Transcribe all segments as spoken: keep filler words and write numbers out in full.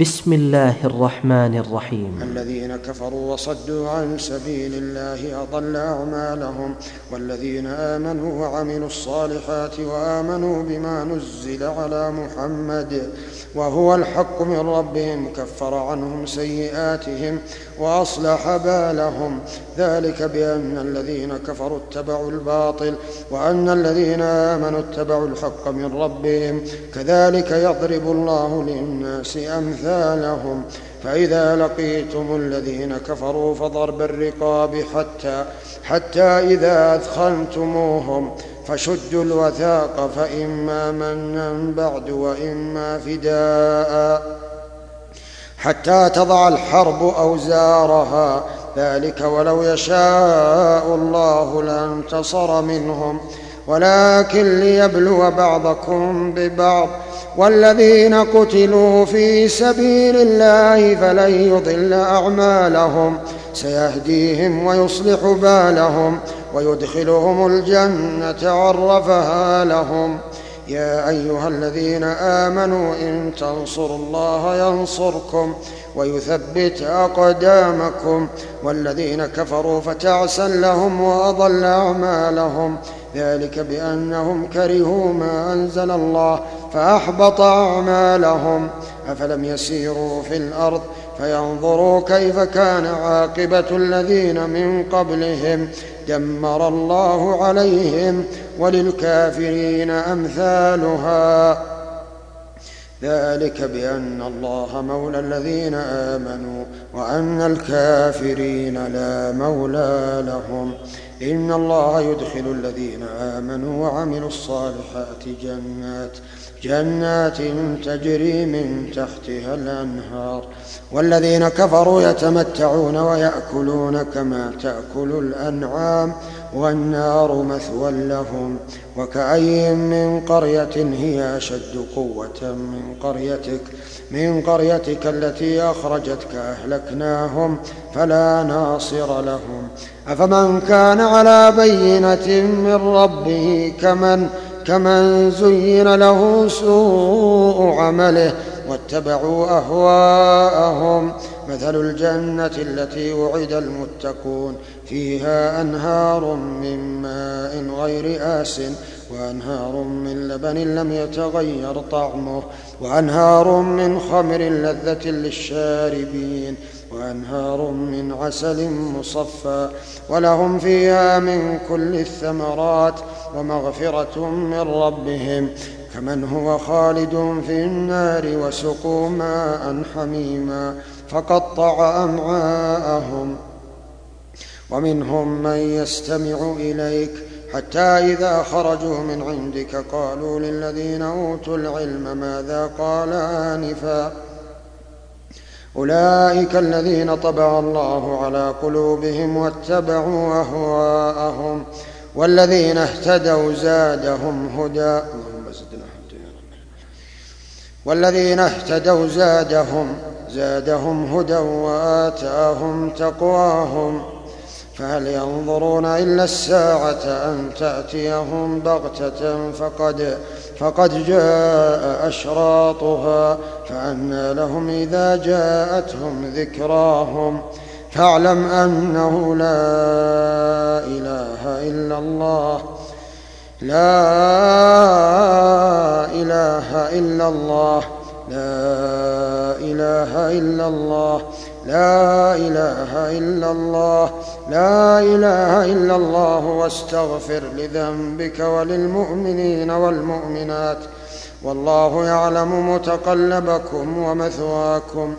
بسم الله الرحمن الرحيم. الذين كفروا وصدوا عن سبيل الله أضل أعمالهم، والذين آمنوا وعملوا الصالحات وآمنوا بما نزل على محمد وهو الحق من ربهم كفر عنهم سيئاتهم وأصلح بالهم، ذلك بأن الذين كفروا اتبعوا الباطل وأن الذين آمنوا اتبعوا الحق من ربهم، كذلك يضرب الله للناس أمثالهم. فإذا لقيتم الذين كفروا فضرب الرقاب حتى, حتى إذا أثخنتموهم فشدوا الوثاق فإما منا بعد وإما فداء حتى تضع الحرب أوزارها، ذلك ولو يشاء الله لانتصر منهم ولكن ليبلو بعضكم ببعض، والذين قتلوا في سبيل الله فلن يضل أعمالهم سيهديهم ويصلح بالهم ويدخلهم الجنة عرفها لهم. يا أيها الذين آمنوا إن تنصروا الله ينصركم ويثبت أقدامكم، والذين كفروا فتعسا لهم وأضل أعمالهم، ذلك بأنهم كرهوا ما أنزل الله فأحبط أعمالهم. أفلم يسيروا في الأرض فينظروا كيف كان عاقبة الذين من قبلهم دمر الله عليهم وللكافرين أمثالها، ذلك بأن الله مولى الذين آمنوا وأن الكافرين لا مولى لهم. إن الله يدخل الذين آمنوا وعملوا الصالحات جنات جنات تجري من تحتها الأنهار، والذين كفروا يتمتعون ويأكلون كما تأكل الأنعام والنار مثوى لهم. وكأي من قرية هي أشد قوة من قريتك من قريتك التي أخرجتك أهلكناهم فلا ناصر لهم. أفمن كان على بينة من ربه كمن كمن زين له سوء عمله واتبعوا أهواءهم. مثل الجنة التي وعد المتقون فيها أنهار من ماء غير آسٍ وأنهار من لبن لم يتغير طعمه وأنهار من خمر لذة للشاربين وأنهار من عسل مصفى، ولهم فيها من كل الثمرات ومغفرة من ربهم، كمن هو خالد في النار وسقوا ماء حميما فقطع أمعاءهم. ومنهم من يستمع إليك حتى إذا خرجوا من عندك قالوا للذين أوتوا العلم ماذا قال آنفا، أولئك الذين طبع الله على قلوبهم واتبعوا أهواءهم، والذين اهتدوا زادهم هدى والذين اهتدوا زادهم زادهم هدى وآتاهم تقواهم. فهل ينظرون إلا الساعة أن تأتيهم بغتة فقد, فقد جاء أشراطها، فأنى لهم إذا جاءتهم ذكراهم. فاعلم أنه لا إله إلا الله لا إله إلا الله لا إله إلا الله لا إله إلا الله لا إله إلا الله واستغفر لذنبك وللمؤمنين والمؤمنات والله يعلم متقلبكم ومثواكم.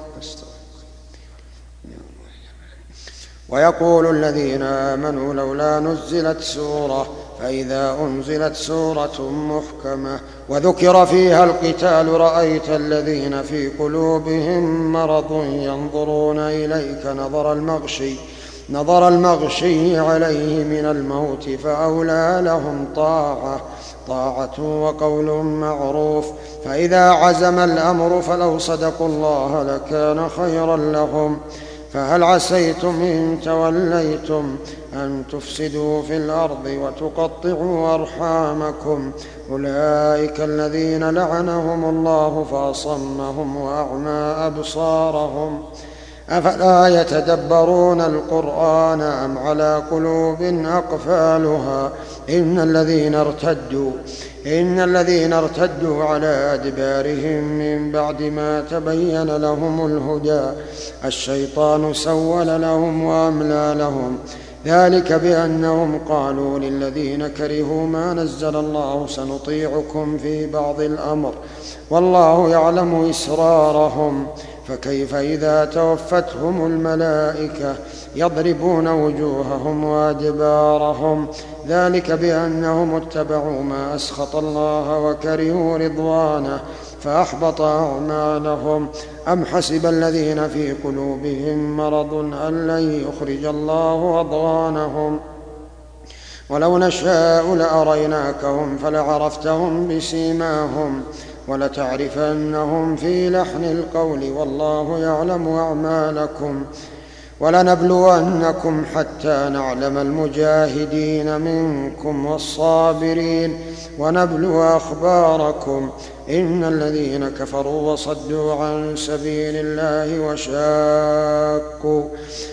ويقول الذين آمنوا لولا نزلت سورة، فإذا أنزلت سورة محكمة وذكر فيها القتال رأيت الذين في قلوبهم مرض ينظرون إليك نظر المغشي نظر المغشي عليه من الموت فأولى لهم طاعة طاعة وقول معروف، فإذا عزم الأمر فلو صدقوا الله لكان خيرا لهم. فهل عسيتم إن توليتم أن تفسدوا في الأرض وتقطعوا أرحامكم أولئك الذين لعنهم الله فأصمهم وأعمى أبصارهم أفلا يتدبرون القرآن أم على قلوب أقفالها إن الذين ارتدوا إن الذين ارتدوا على أدبارهم من بعد ما تبين لهم الهدى الشيطان سول لهم وأملى لهم ذلك بأنهم قالوا للذين كرهوا ما نزل الله سنطيعكم في بعض الأمر والله يعلم إسرارهم فكيف إذا توفتهم الملائكة يضربون وجوههم وأدبارهم ذلك بأنهم اتبعوا ما أسخط الله وكرهوا رضوانه فأحبط أعمالهم أم حسب الذين في قلوبهم مرض أن لن يخرج الله أضغانهم ولو نشاء لأريناكهم فلعرفتهم بسيماهم ولتعرفنهم في لحن القول والله يعلم أعمالكم ولنبلونكم حتى نعلم المجاهدين منكم والصابرين ونبلو أخباركم إن الذين كفروا وصدوا عن سبيل الله وشاقوا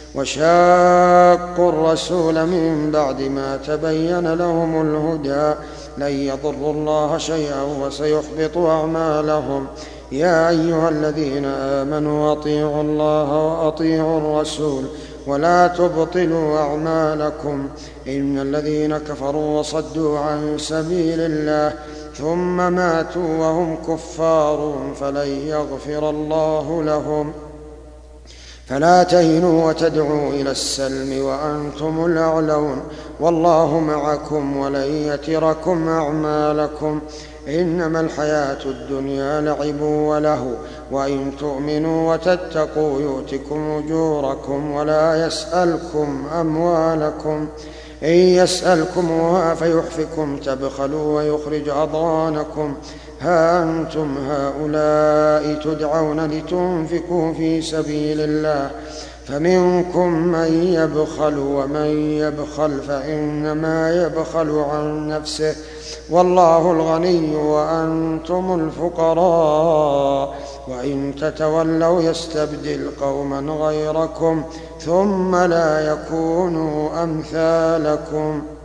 وشاقوا الرسول من بعد ما تبين لهم الهدى لن يضروا الله شيئا وسيحبط أعمالهم يا أيها الذين آمنوا أطيعوا الله وأطيعوا الرسول ولا تبطلوا أعمالكم إن الذين كفروا وصدوا عن سبيل الله ثم ماتوا وهم كفار فلن يغفر الله لهم فلا تهنوا وتدعوا إلى السلم وأنتم الأعلون والله معكم ولن يتركم أعمالكم إنما الحياة الدنيا لعب وله وإن تؤمنوا وتتقوا يؤتكم أجوركم ولا يسألكم أموالكم إن يسألكموها فيحفكم تبخلوا ويخرج أضغانكم ها أنتم هؤلاء تدعون لتنفقوا في سبيل الله فمنكم من يبخل ومن يبخل فإنما يبخل عن نفسه والله الغني وأنتم الفقراء وإن تتولوا يستبدل قوما غيركم ثم لا يكونوا أمثالكم